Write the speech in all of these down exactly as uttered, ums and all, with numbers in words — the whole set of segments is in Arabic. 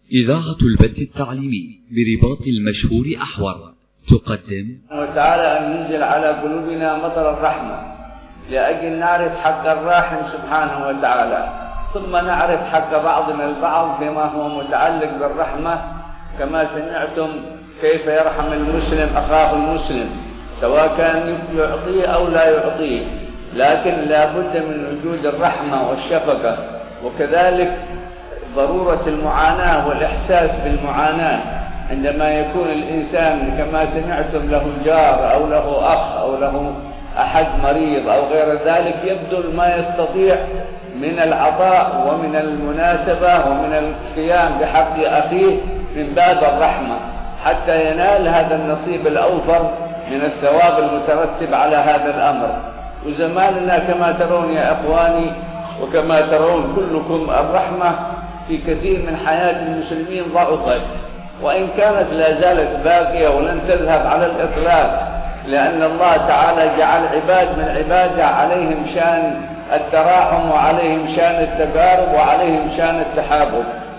إذاعة البث التعليمي برباط المشهور أحور تقدم وتعالى أن ينزل على قلوبنا مطر الرحمة لأجل نعرف حق الراحم سبحانه وتعالى، ثم نعرف حق بعضنا البعض بما هو متعلق بالرحمة. كما سمعتم كيف يرحم المسلم أخاه المسلم سواء كان يعطيه أو لا يعطيه، لكن لا بد من وجود الرحمة والشفقة، وكذلك ضرورة المعاناة والإحساس بالمعاناة عندما يكون الإنسان كما سمعتم له جار أو له أخ أو له أحد مريض أو غير ذلك، يبذل ما يستطيع من العطاء ومن المناسبة ومن القيام بحق أخيه من باب الرحمة حتى ينال هذا النصيب الأوفر من الثواب المترتب على هذا الأمر. وزماننا كما ترون يا إخواني وكما ترون كلكم الرحمة في كثير من حياة المسلمين ضعفت، وإن كانت لا زالت باقية ولن تذهب على الإطلاق، لأن الله تعالى جعل عباد من عباده عليهم شان التراحم وعليهم شان التقارب وعليهم شان التحابب.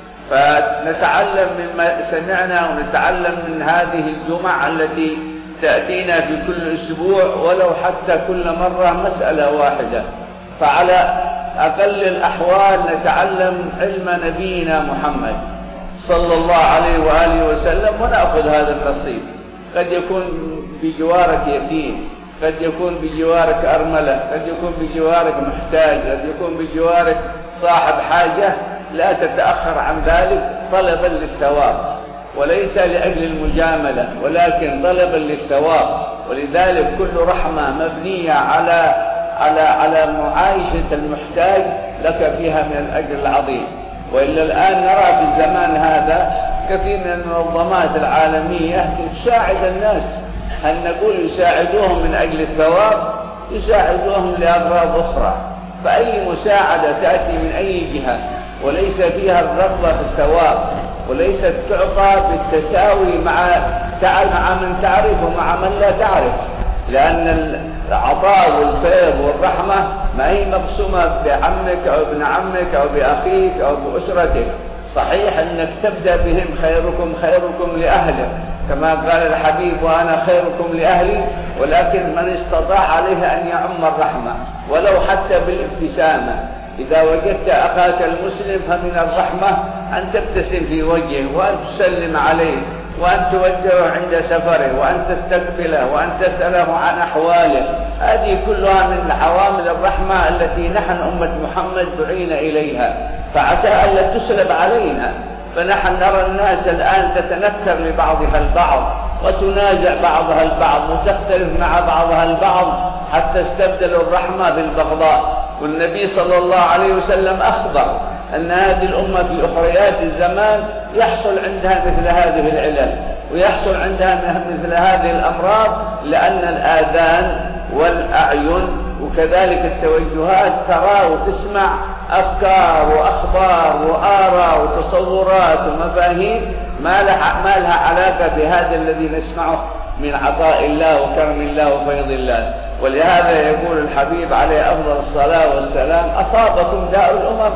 فنتعلم مما سمعنا ونتعلم من هذه الجمع التي تأتينا في كل أسبوع ولو حتى كل مرة مسألة واحدة، فعلى أقل الأحوال نتعلم علم نبينا محمد صلى الله عليه وآله وسلم ونأخذ هذا النصيب. قد يكون بجوارك يتيم، قد يكون بجوارك أرملة، قد يكون بجوارك محتاج، قد يكون بجوارك صاحب حاجة، لا تتأخر عن ذلك طلبا للثواب وليس لأجل المجاملة، ولكن طلبا للثواب. ولذلك كل رحمة مبنية على على على معايشة المحتاج لك فيها من الأجر العظيم. وإلا الآن نرى في الزمان هذا كثير من المنظمات العالمية تساعد الناس، هل نقول يساعدوهم من أجل الثواب؟ يساعدوهم لأغراض أخرى. فأي مساعدة تأتي من أي جهة وليس فيها الرغبة في الثواب وليست تعطى بالتساوي مع مع من تعرف ومع من لا تعرف، لأن العطاء والفيض والرحمة ما هي مقسومة بعمك أو ابن عمك أو بأخيك أو بأسرتك. صحيح أنك تبدأ بهم خيركم خيركم لأهله كما قال الحبيب وأنا خيركم لأهلي، ولكن من استطاع عليه أن يعم الرحمة ولو حتى بالابتسامة. إذا وجدت أخاك المسلم فمن الرحمة أن تبتسم في وجهه وأن تسلم عليه وأن توجهه عند سفره وأن تستقبله وأن تسأله عن أحواله. هذه كلها من عوامل الرحمة التي نحن أمة محمد دعينا إليها، فعسى ألا تسلب علينا. فنحن نرى الناس الآن تتنكر لبعضها البعض وتنازع بعضها البعض وتختلف مع بعضها البعض حتى استبدلوا الرحمة بالبغضاء. والنبي صلى الله عليه وسلم أخبر أن هذه الأمة في أخريات الزمان يحصل عندها مثل هذه العلل ويحصل عندها مثل هذه الأمراض، لأن الآذان والأعين وكذلك التوجهات ترى وتسمع أفكار وأخبار وآراء وتصورات ومفاهيم ما لها, ما لها علاقة بهذا الذي نسمعه من عطاء الله وكرم الله وفيض الله. ولهذا يقول الحبيب عليه أفضل الصلاة والسلام أصابكم داء الأمم.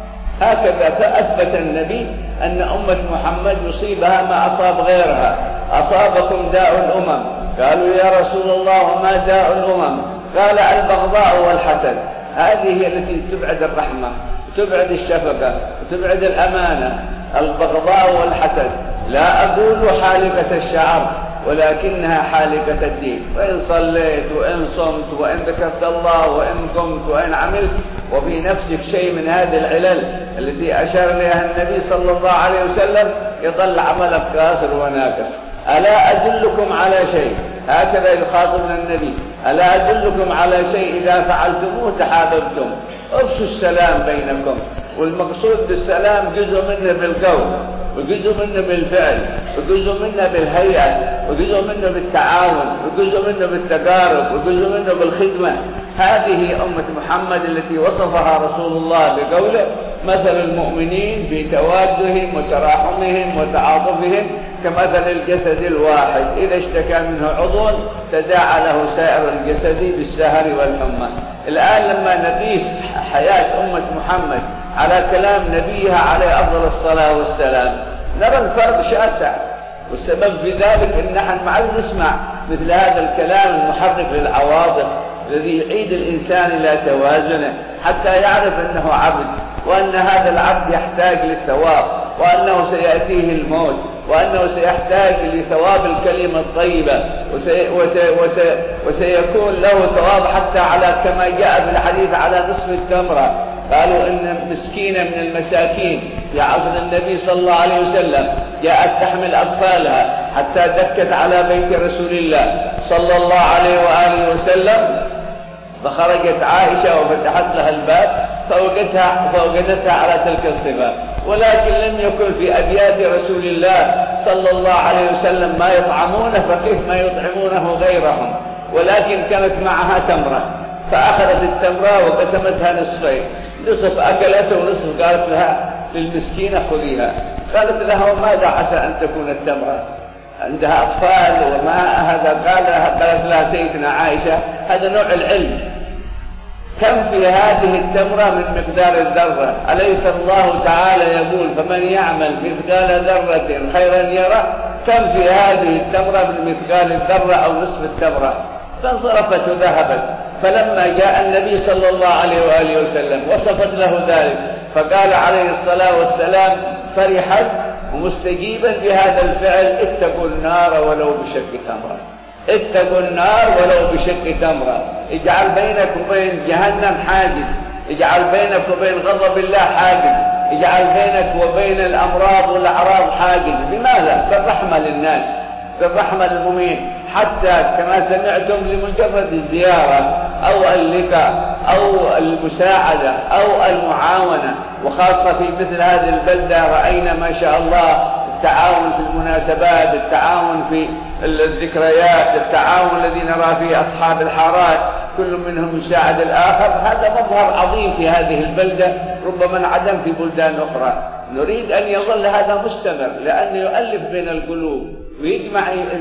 هكذا فأثبت النبي أن أمة محمد يصيبها ما أصاب غيرها. أصابكم داء الأمم. قالوا يا رسول الله وما داء الأمم؟ قال البغضاء والحسد. هذه هي التي تبعد الرحمة وتبعد الشفقة وتبعد الأمانة. البغضاء والحسد لا أقول حالقة الشعر ولكنها حالقة الدين. وإن صليت وإن صمت وإن ذكرت الله وإن قمت وإن عملت وفي نفسك شيء من هذه العلل التي أشار إليها النبي صلى الله عليه وسلم يظل عملك قاصر وناقص. ألا أدلكم على شيء؟ هكذا يخاطبنا النبي. ألا أدلكم على شيء إذا فعلتموه تحاببتم؟ افشوا السلام بينكم. والمقصود بالسلام جزء منه بالقول وجزء منه بالفعل وجزء منه بالهيئة وجزء منه بالتعاون وجزء منه بالتقارب وجزء منه بالخدمة. هذه أمة محمد التي وصفها رسول الله بقوله مثل المؤمنين في توادهم وتراحمهم وتعاطفهم كمثل الجسد الواحد إذا اشتكى منه عضو تداعى له سائر الجسد بالسهر والحمى. الآن لما نقيس حياة أمة محمد على كلام نبيها عليه أفضل الصلاة والسلام نرى الفرق شاسع، والسبب في ذلك ان نحن معا نسمع مثل هذا الكلام المحرك للعواطف الذي يعيد الانسان الى توازنه حتى يعرف انه عبد، وان هذا العبد يحتاج للثواب، وانه سياتيه الموت، وانه سيحتاج لثواب الكلمه الطيبه، وسي وسي وسي وسيكون له ثواب حتى على كما جاء في الحديث على نصف التمره. قالوا ان مسكينه من المساكين في عصر النبي صلى الله عليه وسلم جاءت تحمل اطفالها حتى دكت على بيت رسول الله صلى الله عليه واله وسلم، فخرجت عائشه وفتحت لها الباب فوجدتها فوجدتها على تلك الصفه، ولكن لم يكن في ابيات رسول الله صلى الله عليه وسلم ما يطعمونه، فكيف ما يطعمونه غيرهم، ولكن كانت معها تمره، فاخذت التمره وقسمتها نصفين، نصف اكلته ونصف قالت لها للمسكينه خذيها. قالت لها وماذا عسى ان تكون التمره؟ عندها اطفال وما هذا. قالها قالت لها سيدنا عائشه هذا نوع العلم، كم في هذه التمره من مقدار الذره؟ اليس الله تعالى يقول فمن يعمل مثقال ذره خيرا يره؟ كم في هذه التمره من مثقال الذره او نصف التمره؟ فانصرفت وذهبت. فلما جاء النبي صلى الله عليه واله وسلم وصفت له ذلك، فقال عليه الصلاه والسلام فرحت ومستجيبا بهذا الفعل اتقوا النار ولو بشق تمره، اتقوا النار ولو بشق تمره. اجعل بينك وبين جهنم حاجز، اجعل بينك وبين غضب الله حاجز، اجعل بينك وبين الامراض والاعراض حاجز. لماذا؟ بالرحمه للناس، بالرحمه للمؤمنين، حتى كما سمعتم لمجرد الزياره او اللقاء او المساعده او المعاونه، وخاصه في مثل هذه البلده راينا ما شاء الله التعاون في المناسبات، التعاون في الذكريات، التعاون الذي نرى فيه اصحاب الحارات كل منهم يساعد الاخر. هذا مظهر عظيم في هذه البلده ربما انعدم في بلدان اخرى. نريد ان يظل هذا مستمر، لانه يؤلف بين القلوب ويجمع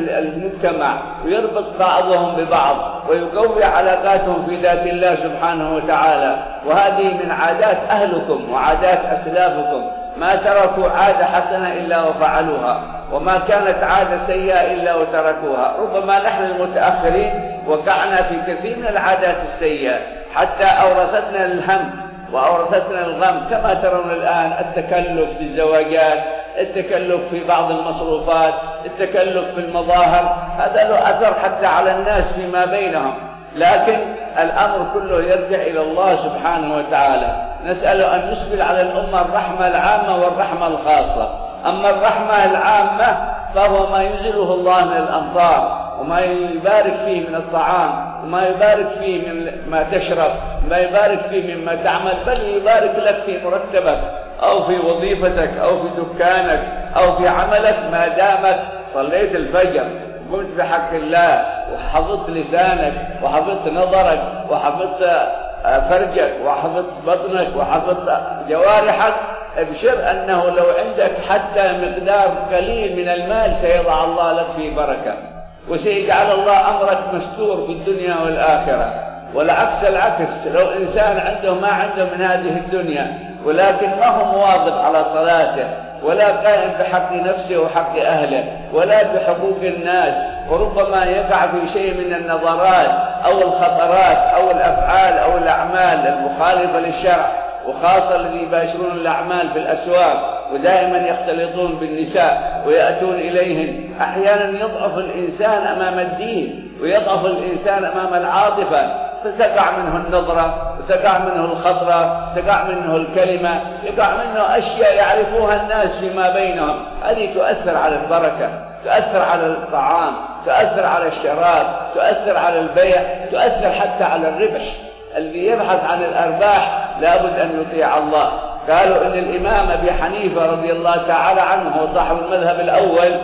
المجتمع ويربط بعضهم ببعض ويقوي علاقاتهم في ذات الله سبحانه وتعالى. وهذه من عادات اهلكم وعادات اسلافكم، ما تركوا عادة حسنة إلا وفعلوها، وما كانت عادة سيئة إلا وتركوها. ربما نحن المتأخرين وقعنا في كثير من العادات السيئة حتى أورثتنا الهم وأورثتنا الغم، كما ترون الآن التكلف في الزواجات، التكلف في بعض المصروفات، التكلف في المظاهر، هذا له أثر حتى على الناس فيما بينهم. لكن الأمر كله يرجع إلى الله سبحانه وتعالى. نسأله أن يسبل على الأمة الرحمة العامة والرحمة الخاصة. أما الرحمة العامة فهو ما ينزله الله من الأمطار، وما يبارك فيه من الطعام، وما يبارك فيه من ما تشرب، ما يبارك فيه مما تعمل، بل يبارك لك في مرتبك أو في وظيفتك أو في دكانك أو في عملك، ما دامك صليت الفجر قمت بحق الله وحفظت لسانك وحفظت نظرك وحفظت فرجك وحفظت بطنك وحفظت جوارحك. ابشر أنه لو عندك حتى مقدار قليل من المال سيضع الله لك فيه بركة، وسيجعل الله أمرك مستور في الدنيا والآخرة. والعكس العكس، لو إنسان عنده ما عنده من هذه الدنيا ولكن ما هو مواظب على صلاته ولا قائم بحق نفسه وحق أهله ولا بحقوق الناس، وربما يقع في شيء من النظرات أو الخطرات أو الأفعال أو الأعمال المخالفة للشرع، وخاصة الذين يباشرون الأعمال في الأسواق ودائما يختلطون بالنساء ويأتون إليهن. أحيانا يضعف الإنسان أمام الدين ويضعف الإنسان أمام العاطفة، فتقع منه النظرة وتقع منه الخطرة، تقع منه الكلمة، يقع منه أشياء يعرفوها الناس فيما بينهم. هذه تؤثر على البركة، تؤثر على الطعام، تؤثر على الشراب، تؤثر على البيع، تؤثر حتى على الربح. اللي يبحث عن الأرباح لابد أن يطيع الله. قالوا إن الإمام أبي حنيفة رضي الله تعالى عنه هو صاحب المذهب الأول،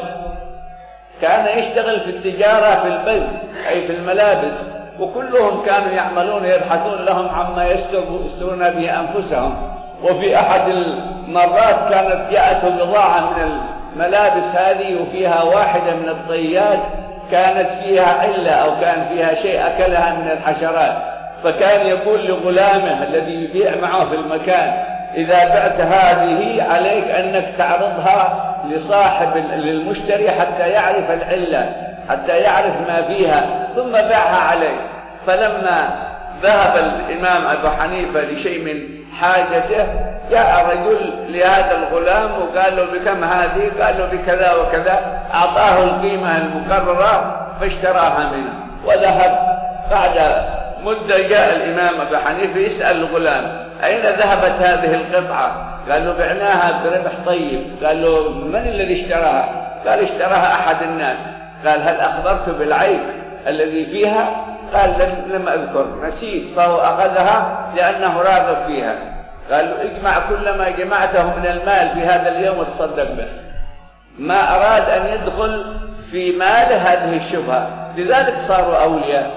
كان يشتغل في التجارة في البيع أي في الملابس، وكلهم كانوا يعملون يبحثون لهم عما يسترون به أنفسهم. وفي أحد المرات كانت جاءته بضاعة من الملابس هذه وفيها واحدة من الطيات كانت فيها علة أو كان فيها شيء أكلها من الحشرات، فكان يقول لغلامه الذي يبيع معه في المكان إذا بعت هذه عليك أنك تعرضها لصاحب للمشتري حتى يعرف العلة، حتى يعرف ما فيها، ثم باعها عليه. فلما ذهب الإمام أبو حنيفة لشيء من حاجته جاء رجل لهذا الغلام وقال له بكم هذه؟ قال له بكذا وكذا، أعطاه القيمة المقررة فاشتراها منه وذهب. بعد مدة جاء الإمام أبو حنيفة يسأل الغلام أين ذهبت هذه القطعة؟ قال له بعناها بربح طيب. قال له من الذي اشتراها؟ قال اشتراها أحد الناس. قال هل أخبرت بالعيب الذي فيها؟ قال لم, لم أذكر، نسيت. فهو أخذها لأنه راغب فيها. قال له اجمع كل ما جمعته من المال في هذا اليوم وتصدق به. ما أراد أن يدخل في مال هذه الشبهة، لذلك صاروا أولياء،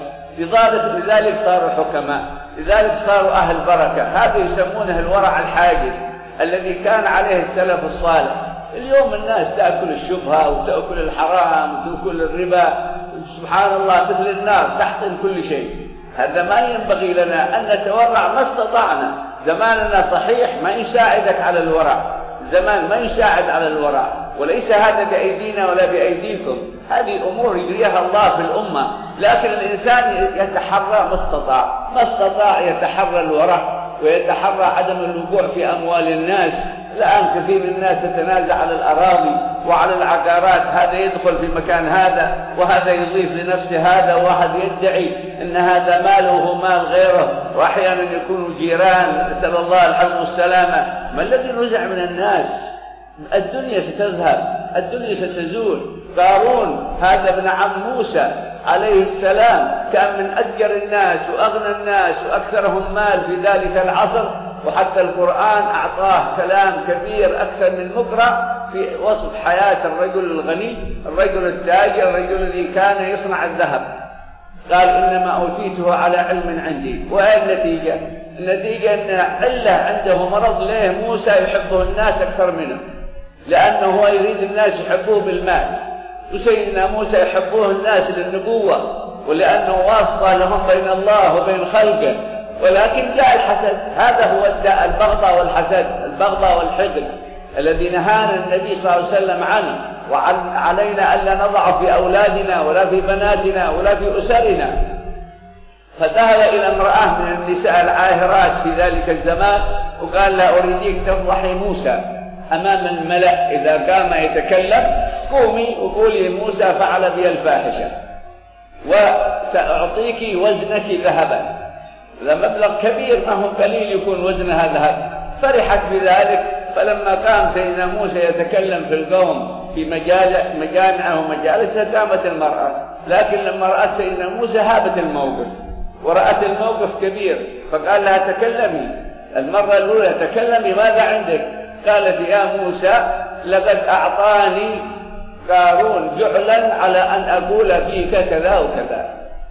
لذلك صاروا حكماء، لذلك صاروا أهل بركة. هذا يسمونه الورع الحاجز الذي كان عليه السلف الصالح. اليوم الناس تأكل الشبهة وتأكل الحرام وتأكل الربا، سبحان الله، مثل النار تحطم كل شيء. هذا ما ينبغي لنا أن نتورع ما استطعنا. زماننا صحيح ما يساعدك على الورع، زمان ما يساعد على الورع، وليس هذا بأيدينا ولا بأيديكم، هذه أمور يجريها الله في الأمة. لكن الإنسان يتحرى ما استطاع، ما استطاع يتحرى الورع ويتحرى عدم الوقوع في أموال الناس. الآن كثير من الناس يتنازع على الأراضي وعلى العقارات، هذا يدخل في مكان هذا وهذا يضيف لنفسه هذا، وواحد يدعي أن هذا ماله وهو مال غيره، وأحيانا يكونوا جيران، نسأل الله الحفظ والسلامة. ما الذي نزع من الناس؟ الدنيا ستذهب، الدنيا ستزول. قارون هذا ابن عم موسى عليه السلام كان من أتجر الناس وأغنى الناس وأكثرهم مال في ذلك العصر، وحتى القرآن أعطاه كلام كبير أكثر من مقرأ في وصف حياة الرجل الغني، الرجل التاجر، الرجل الذي كان يصنع الذهب. قال إنما أوتيته على علم عندي. وأين النتيجة؟ النتيجة أن علة عنده مرض ليه موسى يحبه الناس أكثر منه، لأنه هو يريد الناس يحبوه بالمال، وسيدنا موسى يحبوه الناس للنبوة، ولأنه واسطة لهم بين الله وبين خلقه. ولكن جاء الحسد، هذا هو الداء، البغضاء والحسد، البغضاء والحقد الذي نهانا النبي صلى الله عليه وسلم عنه. وعلينا ألا نضع في أولادنا ولا في بناتنا ولا في أسرنا. فذهب إلى امرأة من النساء العاهرات في ذلك الزمان وقال لها أريدك تفضحي موسى أمام الملأ، إذا قام يتكلم قومي وقولي موسى فعل بي الفاحشة وسأعطيك وزنك ذهبا. هذا مبلغ كبير، ما هو قليل يكون وزنها ذهب. فرحت بذلك. فلما قام سيدنا موسى يتكلم في القوم في مجامعه ومجالسه قامت المرأة، لكن لما رأت سيدنا موسى هابت الموقف ورأت الموقف كبير، فقال لها تكلمي. المرة الأولى تكلمي ماذا عندك؟ قالت يا موسى لقد أعطاني قارون جعلا على أن أقول فيك كذا وكذا.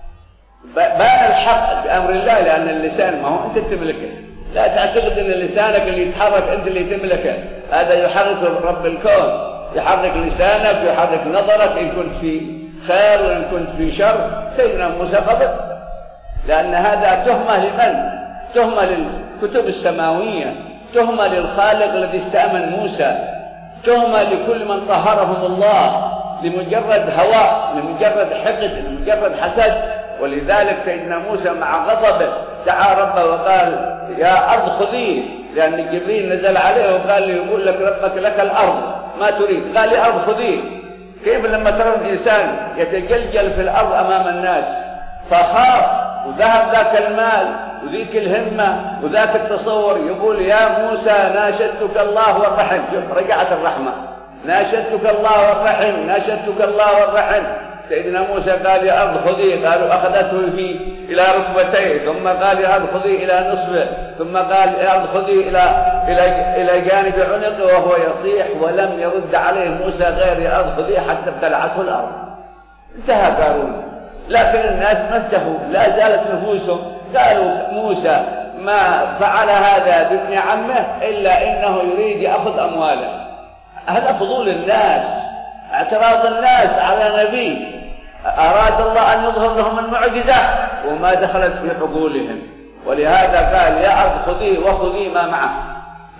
بان الحق بأمر الله، لأن اللسان ما هو أنت تملكه. لا تعتقد أن لسانك اللي يتحرك أنت اللي تملكه، هذا يحرك رب الكون، يحرك لسانك ويحرك نظرك إن كنت في خير وإن كنت في شر. سيدنا موسى غضب، لأن هذا تهمة لمن؟ تهمة للكتب السماوية، تهمة للخالق الذي استأمن موسى، تهمة لكل من طهرهم الله، لمجرد هواء، لمجرد حقد، لمجرد حسد. ولذلك سيدنا موسى مع غضبه دعا ربه وقال يا أرض خذيه، لأن جبريل نزل عليه وقال له يقول لك ربك لك الأرض ما تريد، قال يا أرض خذيه. كيف لما ترى الإنسان يتجلجل في الأرض أمام الناس؟ فخاف وذهب ذاك المال وذيك الهمة وذاك التصور، يقول يا موسى ناشدتك الله والرحم. رجعت الرحمة، ناشدتك الله والرحم، ناشدتك الله والرحم. سيدنا موسى قال يا أرض خذيه، قالوا أخذته في إلى ركبتيه، ثم قال يا أرض خذيه إلى نصفه، ثم قال يا أرض خذيه إلى إلى إلى جانب عنقه وهو يصيح، ولم يرد عليه موسى غير يا أرض خذيه حتى ابتلعته الأرض. انتهى قارون. لكن الناس ما انتهوا، لا زالت نفوسهم. قالوا موسى ما فعل هذا بابن عمه إلا إنه يريد يأخذ أمواله. هذا فضول الناس، اعتراض الناس على نبي أراد الله أن يظهر لهم المعجزة وما دخلت في عقولهم. ولهذا قال يا أرض خذيه وخذي ما معه.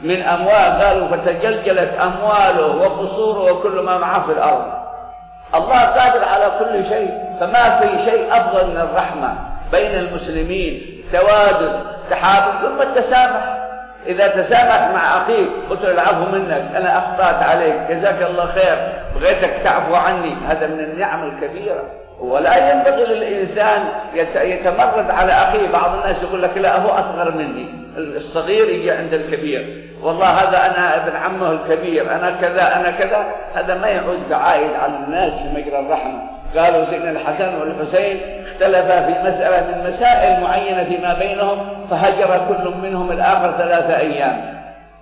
من أموال، قالوا فتجلجلت أمواله وقصوره وكل ما معه في الأرض. الله قادر على كل شيء، فما في شيء أفضل من الرحمة بين المسلمين، توادد، تحابب، ثم التسامح. إذا تسامح مع أخيك قلت له العفو منك، أنا أخطأت عليك، جزاك الله خير، بغيتك تعفو عني، هذا من النعم الكبيرة. ولا ينبغي للإنسان يتمرد على أخيه. بعض الناس يقول لك لا هو أصغر مني، الصغير يجي عند الكبير، والله هذا أنا ابن عمه الكبير، أنا كذا أنا كذا. هذا ما يعود بعائد على الناس في مجرى الرحمة. قالوا سيدنا الحسن والحسين اختلفا في مسألة من مسائل معينة فيما بينهم، فهجر كل منهم الآخر ثلاثة أيام.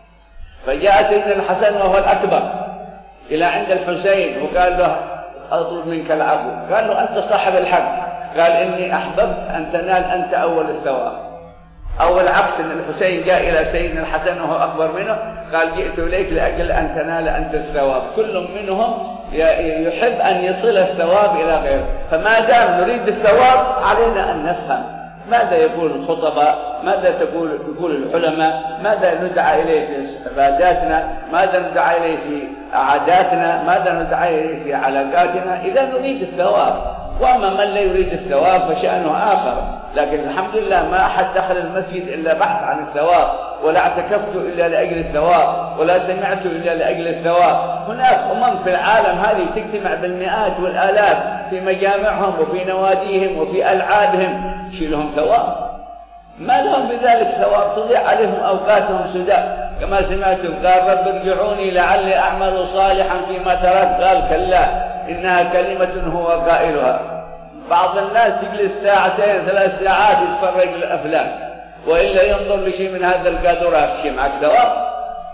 فجاء سيدنا الحسن وهو الأكبر إلى عند الحسين وقال له أطلب منك العفو. قال له أنت صاحب الحق. قال إني أحببت أن تنال أنت أول الثواب. أول عكس أن الحسين جاء إلى سيدنا الحسن وهو أكبر منه، قال جئت إليك لأجل أن تنال أنت الثواب. كل منهم يحب أن يصل الثواب إلى غيره. فما دام نريد الثواب علينا أن نفهم ماذا يقول الخطباء، ماذا تقول يقول العلماء، ماذا ندعى إليه في عباداتنا، ماذا ندعى إليه في عاداتنا، ماذا ندعى إليه في علاقاتنا، إذا نريد الثواب. وأما من لا يريد الثواب فشأنه آخر. لكن الحمد لله ما أحد دخل المسجد إلا بحث عن الثواب، ولا اعتكفت إلا لأجل الثواب، ولا سمعت إلا لأجل الثواب. هناك أمم في العالم هذه تجتمع بالمئات والآلاف في مجامعهم وفي نواديهم وفي ألعابهم، يشيلهم ثواب، ما لهم بذلك ثواب، تضيع عليهم أوقاتهم سداء. كما سمعتم قال رب ارجعوني لعلي أعمل صالحا فيما تركت، قال كلا إنها كلمة هو قائلها. بعض الناس يجلس ساعتين ثلاث ساعات يتفرج للأفلام، وإلا ينظر لشيء من هذا القادرات، شيء معك ثواب.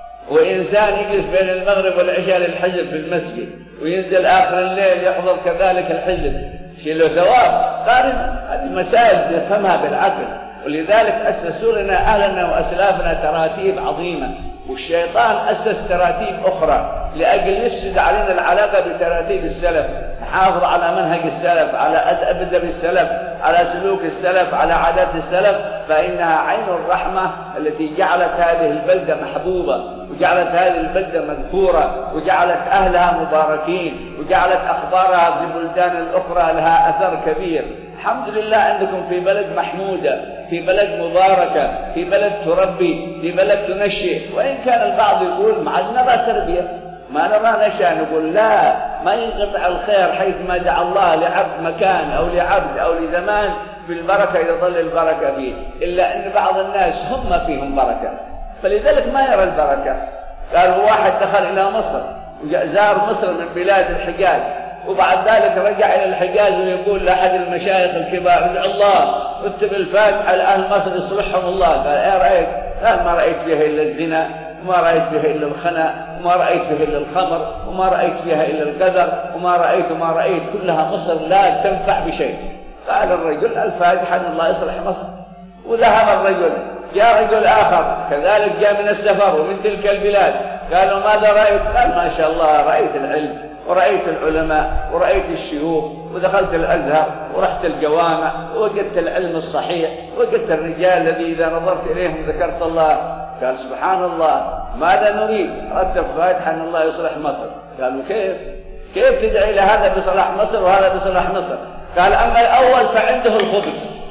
وإنسان يجلس بين المغرب والعشاء للحزب في المسجد، وينزل آخر الليل يحضر كذلك الحزب، شيء له ثواب. قارن هذه المسائل نفهمها بالعقل. ولذلك أسسوا لنا أهلنا وأسلافنا تراتيب عظيمة، والشيطان أسس تراتيب أخرى لأجل يفسد علينا العلاقة بتراتيب السلف. نحافظ على منهج السلف، على أدب السلف، على سلوك السلف، على عادات السلف، فإنها عين الرحمة التي جعلت هذه البلدة محبوبة، وجعلت هذه البلدة مذكورة، وجعلت أهلها مباركين، وجعلت أخبارها في البلدان الأخرى لها أثر كبير. الحمد لله عندكم في بلد محمودة، في بلد مباركة، في بلد تربي، في بلد تنشئ. وإن كان البعض يقول ما نرى تربية، ما نرى نشأ، نقول لا، ما ينقطع الخير حيث ما دعا الله لعبد مكان أو لعبد أو لزمان بالبركة إذا ظل البركة فيه، إلا أن بعض الناس هم فيهم بركة، فلذلك ما يرى البركة. قالوا واحد دخل إلى مصر وزار مصر من بلاد الحجاز، وبعد ذلك رجع إلى الحجاز ويقول لأحد المشايخ الكبار ادعو الله واكتب الفاتحة لأهل مصر يصلحهم الله. قال ايه رأيت؟ قال ما رأيت فيها إلا الزنا، وما رأيت فيها إلا الخنا، وما رأيت فيها إلا الخمر، وما رأيت فيها إلا القدر، وما رأيت وما رأيت كلها مصر لا تنفع بشيء. قال الرجل الفاتحة أن الله يصلح مصر. وذهب الرجل، جاء رجل آخر كذلك جاء من السفر ومن تلك البلاد، قالوا ماذا رأيت؟ قال ما شاء الله رأيت العلم ورأيت العلماء ورأيت الشيوخ، ودخلت الأزهر ورحت الجوامع ووجدت العلم الصحيح، ووجدت الرجال الذي إذا نظرت إليهم ذكرت الله. قال سبحان الله، ماذا نريد؟ أردت فاتحة أن الله يصلح مصر. قالوا كيف؟ كيف تدعي إلى هذا بصلاح مصر وهذا بصلاح مصر؟ قال أما الأول فعنده الخبث،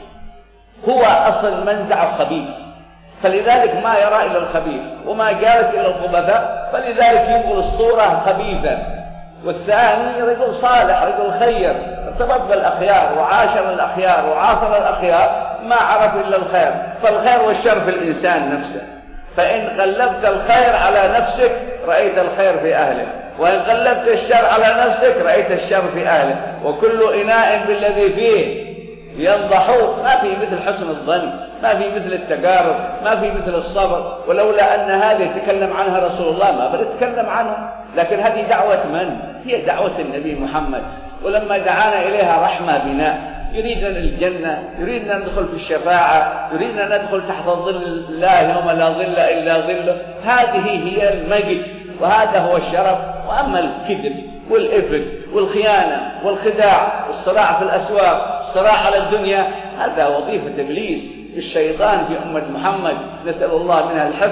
هو أصل منزع خبيث، فلذلك ما يرى إلا الخبيث، وما جالس إلى الخبثاء، فلذلك ينقل الصورة خبيثة. والثاني رجل صالح، رجل خير، ارتبط بالأخيار وعاشر الأخيار وعاصر الأخيار، ما عرف إلا الخير. فالخير والشر في الإنسان نفسه، فإن غلبت الخير على نفسك رأيت الخير في أهله، وإن غلبت الشر على نفسك رأيت الشر في أهله. وكل إناء بالذي فيه ينضحون، ما في مثل حسن الظن، ما في مثل التقارب، ما في مثل الصبر. ولولا أن هذه تكلم عنها رسول الله ما بنتكلم عنها، لكن هذه دعوة من؟ هي دعوة النبي محمد. ولما دعانا إليها رحمة بنا، يريدنا الجنة، يريدنا ندخل في الشفاعة، يريدنا ندخل تحت ظل الله يوم لا ظل إلا ظله. هذه هي المجد وهذا هو الشرف. وأما الكذب والإفك والخيانة والخداع والصراع في الأسواق، الصراع على الدنيا، هذا وظيفة إبليس الشيطان في أمة محمد، نسأل الله منها الحفظ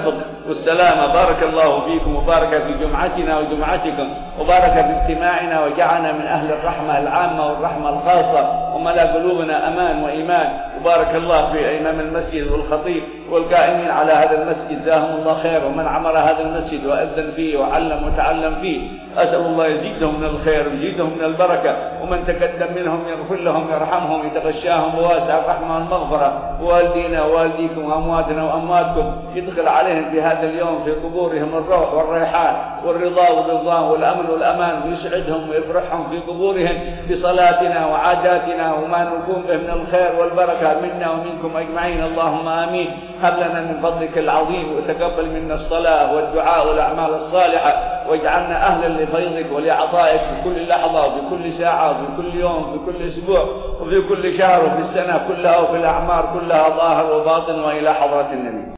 والسلامة. بارك الله فيكم وبارك في جمعتنا وجمعتكم وبارك في اجتماعنا وجعلنا من أهل الرحمة العامة والرحمة الخاصة وملأ قلوبنا أمان وإيمان. وبارك الله في إمام المسجد والخطيب والقائمين على هذا المسجد جزاهم الله خير، ومن عمر هذا المسجد وأذن فيه وعلم وتعلم فيه. أسأل الله يزيدهم من الخير ويزيدهم من البركة، ومن تقدم منهم يغفر لهم يرحمهم يتغشاهم بواسع الرحمة والمغفرة. والدينا ووالديكم وأمواتنا وأمواتكم يدخل عليهم في هذا اليوم في قبورهم الروح والريحان والرضا والرضوان والأمن والأمان، ويسعدهم ويفرحهم في قبورهم بصلاتنا وعاداتنا وما نكون به من الخير والبركة منا ومنكم أجمعين. اللهم آمين. هب لنا من فضلك العظيم وتقبل منا الصلاة والدعاء والأعمال الصالحة، واجعلنا أهلا لفيضك ولعطائك في كل لحظة وفي كل ساعة وفي كل يوم وفي كل أسبوع وفي كل شهر وفي السنة كلها وفي الأعمار كلها ظاهر وباطن وإلى حضرة النبي.